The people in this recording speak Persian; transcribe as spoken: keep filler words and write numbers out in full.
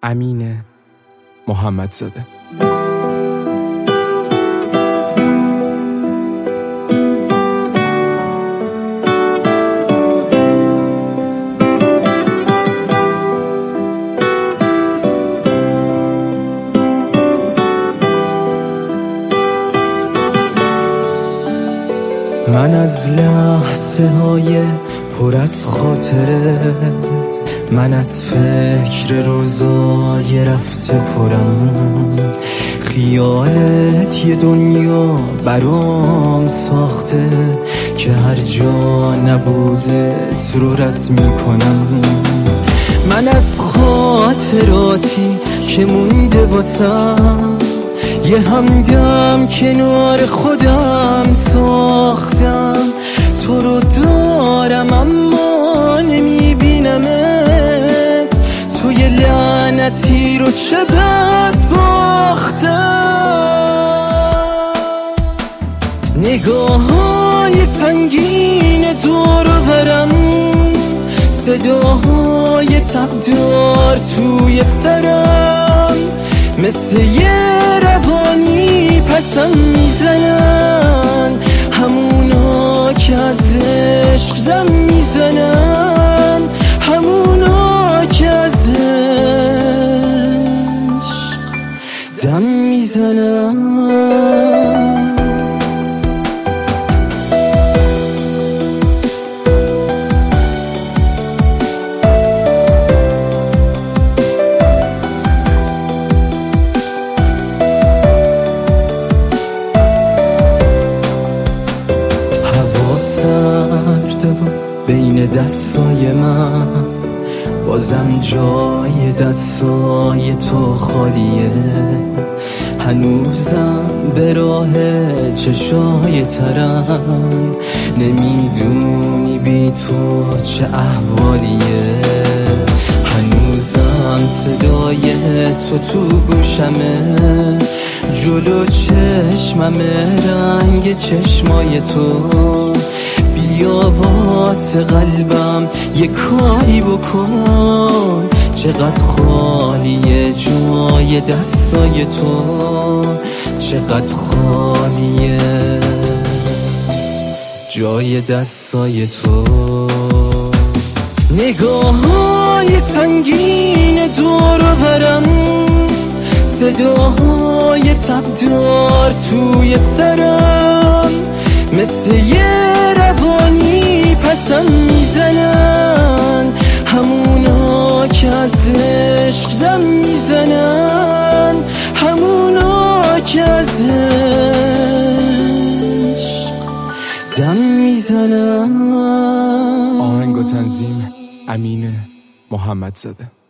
امین محمدزاده. من از لحظه های پر از خاطره، من از فکر روزای رفته پرم، خیالت یه دنیا برام ساخته که هر جا نبودت رو رد میکنم. من از خاطراتی که مونده واسم یه همدم کنار خودم ساختم، تو رو دارم اما نمیبینمت، تو یه لعنتی رو چه بد باختم. نگاه‌های سنگین دور و برم، صداهای تبدار توی سرم، مثل یه روانی پسم میزنن، همونا که از عشق دم میزنن، همونا که از عشق دم میزنن. بین دستای من بازم جای دستای تو خالیه، هنوزم به راه چشای ترم، نمیدونی بی تو چه احوالیه، هنوزم صدای تو تو گوشمه، جلو چشممه رنگ چشمای تو، بیا واسه قلبم یه کاری بکن، چقدر خالیه جای دستای تو، چقدر خالیه جای دستای تو. نگاه‌های سنگین دور و برم، صداهای تبدار توی سرم، مثل یه روانی پسم میزنن، همونا که از عشق دم میزنن، همونا که از عشق دم میزنن. آهنگ و تنظیم امین محمدزاده.